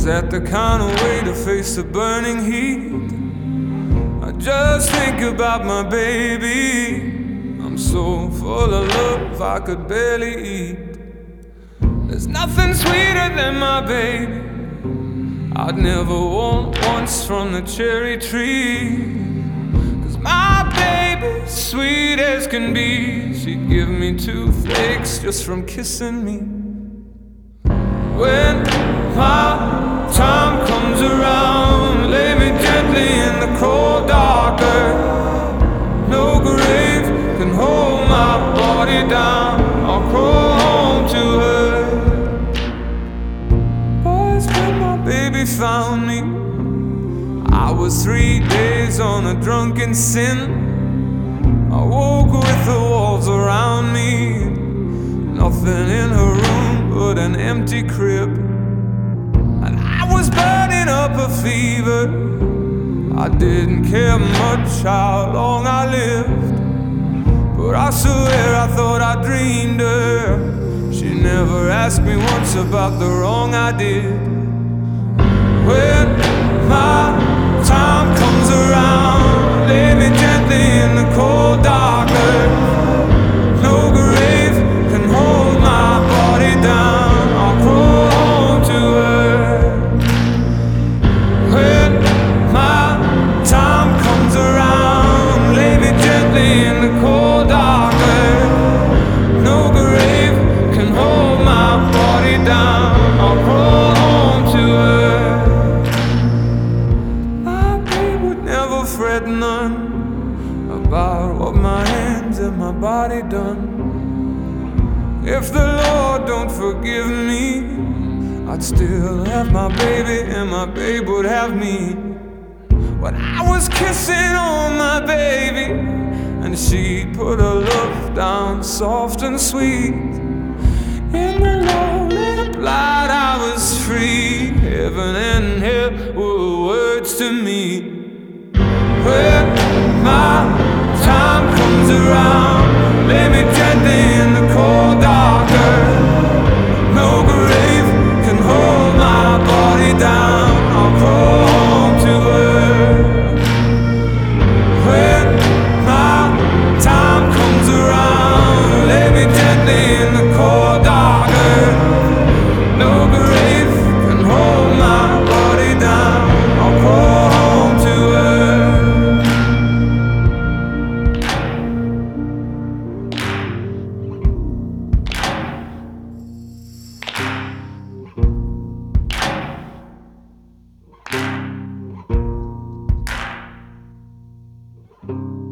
Is that the kind of way to face the burning heat? I just think about my baby. I'm so full of love I could barely eat. There's nothing sweeter than my baby. I'd never want once from the cherry tree. 'Cause my baby's sweet as can be. She'd give me toothaches just from kissing me. When my time comes around, lay me gently in the cold dark earth. No grave can hold my body down. I'll crawl home to her. Boys, when my baby found me, I was 3 days on a drunken sin. I woke with the walls around me, nothing in her room but an empty crib. And I was burning up a fever. I didn't care much how long I lived, but I swear I thought I dreamed her. She never asked me once about the wrong I did. When my time comes around, lay me gently in the cold dark earth. No grave can hold my body down. I'll crawl home to her. When my time comes around, lay me gently in the cold dark earth. No grave can hold my body down. I'll crawl home to her. My babe would never fret none about what my hands and my body done. If the Lord don't forgive me, I'd still have my baby and my babe would have me. When I was kissing on my baby, and she'd put her love down soft and sweet. In the lonely light I was free. Heaven and hell were words to me. When my time comes around, lay me gently in the cold dark earth. No grave can hold my body down. I'll crawl home to her. When my time comes around, lay me gently in the cold dark earth. No grave can hold my body down. I'll crawl home to her. Thank you.